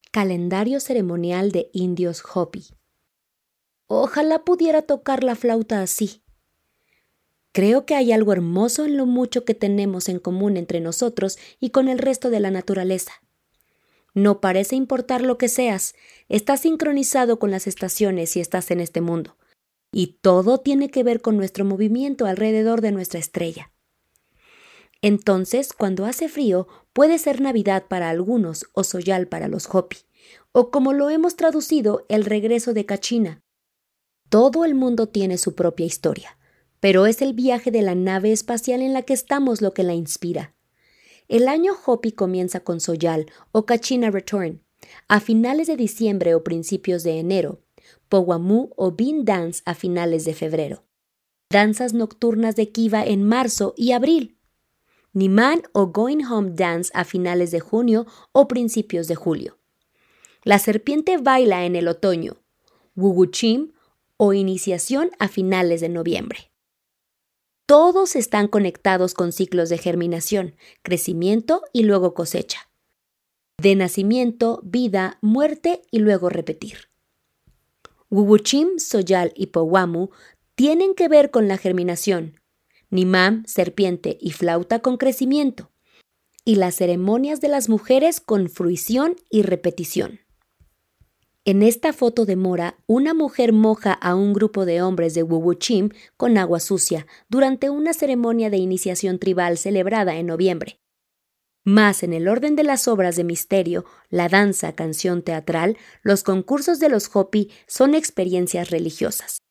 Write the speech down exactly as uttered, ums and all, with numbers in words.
Calendario ceremonial de indios Hopi. Ojalá pudiera tocar la flauta así. Creo que hay algo hermoso en lo mucho que tenemos en común entre nosotros y con el resto de la naturaleza. No parece importar lo que seas, estás sincronizado con las estaciones y estás en este mundo. Y todo tiene que ver con nuestro movimiento alrededor de nuestra estrella. Entonces, cuando hace frío, puede ser Navidad para algunos o Soyal para los Hopi, o como lo hemos traducido, el regreso de Kachina. Todo el mundo tiene su propia historia, pero es el viaje de la nave espacial en la que estamos lo que la inspira. El año Hopi comienza con Soyal o Kachina Return, a finales de diciembre o principios de enero, Powamú o Bean Dance a finales de febrero, danzas nocturnas de Kiva en marzo y abril, Niman o Going Home Dance a finales de junio o principios de julio. La serpiente baila en el otoño, Wuwuchim o iniciación a finales de noviembre. Todos están conectados con ciclos de germinación, crecimiento y luego cosecha. De nacimiento, vida, muerte y luego repetir. Wuwuchim, Soyal y Powamú tienen que ver con la germinación, Nimam, serpiente y flauta con crecimiento, y las ceremonias de las mujeres con fruición y repetición. En esta foto de Mora, una mujer moja a un grupo de hombres de Wuwuchim con agua sucia durante una ceremonia de iniciación tribal celebrada en noviembre. Más en el orden de las obras de misterio, la danza, canción teatral, los concursos de los Hopi son experiencias religiosas.